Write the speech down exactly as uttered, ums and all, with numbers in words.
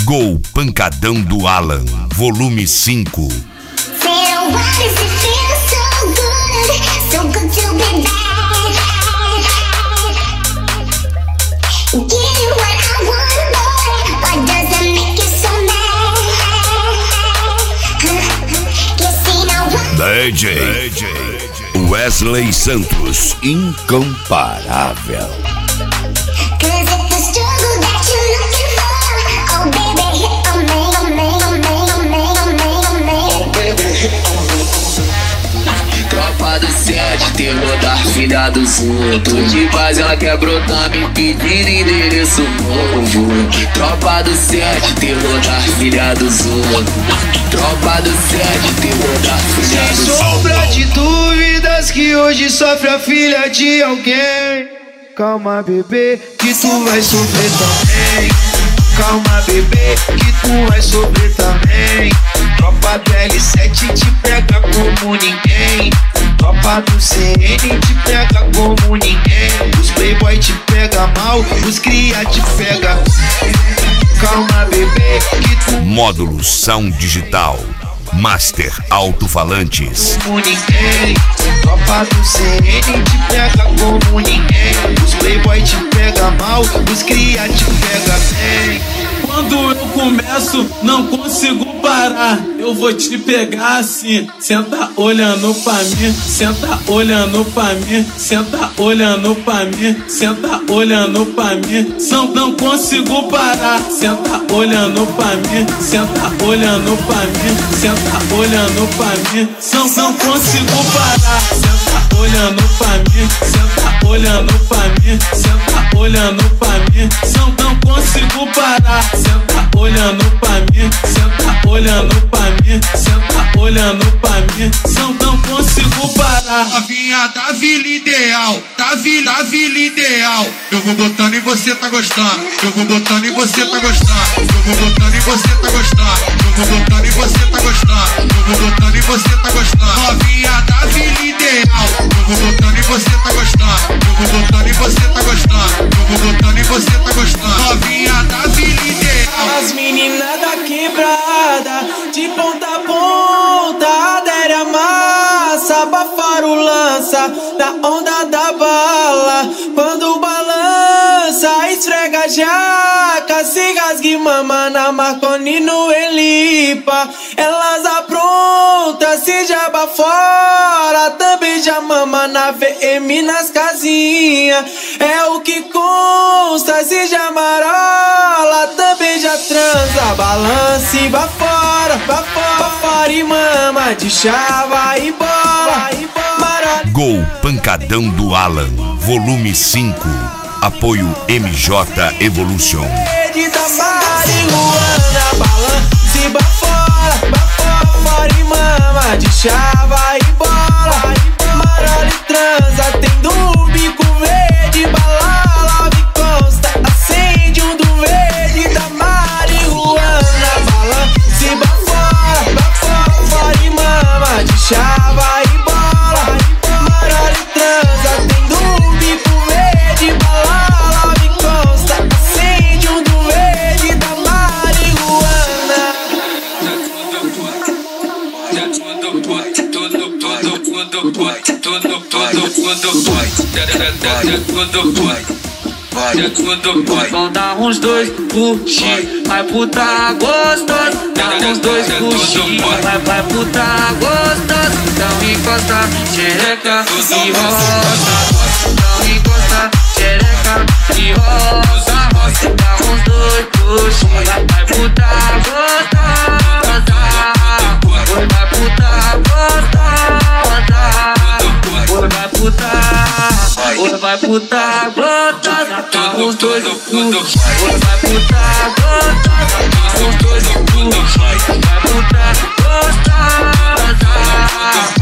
Gol Pancadão do Alan, volume cinco. D J Wesley Santos, incomparável. Tropa do sete, terror da filha do Zulo. Tô de base, ela quer brotar, me pedindo endereço novo. Tropa do sete, terror da filha do Zulo. Tropa do sete, terror da filha do Zulo. Sombra de dúvidas que hoje sofre a filha de alguém. Calma, bebê, que tu vai sofrer também. Calma, bebê, que tu vai sofrer também. Tropa do L sete te pega como ninguém. Tropa do C N te pega como ninguém. Os playboy te pega mal, os cria te pega. Calma, bebê, que tu... Módulos Sound Digital, Master Alto-Falantes. Como ninguém. Tropa do C N te pega como ninguém. Os playboy te pega mal, os cria te pega bem. Quando eu começo, não consigo parar. Eu vou te pegar assim. Senta olhando pra mim, senta olhando pra mim, senta olhando pra mim, senta olhando pra mim. Não, não consigo parar. Senta olhando pra mim, senta olhando pra mim, senta olhando pra mim. Não, não consigo parar. Senta olhando pra mim, senta olhando pra mim, senta olhando pra mim. Não, não consigo parar. Senta olhando pra mim, senta olhando pra mim, senta olhando pra mim. Não, não consigo parar. Novinha da vila ideal, da vila, da vila ideal. Eu vou botando e você tá gostando. Eu vou botando e você tá gostando. Eu vou botando e você tá gostando. Eu vou botando e você tá gostando. Eu vou botando e você tá gostando. Novinha da vila ideal. Eu vou botando e você tá gostando. Eu vou botando e você tá gostando. Eu vou botando e você tá gostando. Novinha da vila ideal. As meninas da quebrada, de ponta a ponta, adere a massa, abafaro lança, da onda da bala. Quando balança, esfrega a jaca, se rasgue mama na Marconi no Elipa. Elas aprontam, se jaba fora, também já mama na V M nas casinhas. É o que consta, se já marola, também já transa, balance e vá fora, vá fora, vá fora e mama de chava e bola. Gol Pancadão do Alan, volume cinco. Apoio M J Evolution. Da marihuana, balance e vá fora, vá fora, vá fora e mama de chava e bola. Marola e transa, tem do bico verde, balala me consta, acende um do verde da marihuana. Balance e vá fora, vá fora, vá fora e mama de chava e bola. Marola e transa, tem do bico verde, balala me consta, acende um do verde da marihuana. Vão dar uns dois puxi, vai puta gostoso. Dá uns dois puxi, vai, vai puta gostoso. Então encosta, xereca e rosa. Então encosta, xereca e rosa. Dá uns dois puxi, vai, vai puta gostosa. Oi, vai puta gostosa. Oi, vai puta, oi, vai puta gostosa. Dá uns dois puxi, oi, vai puta gostosa. Dá uns dois puxi, vai puta gostosa.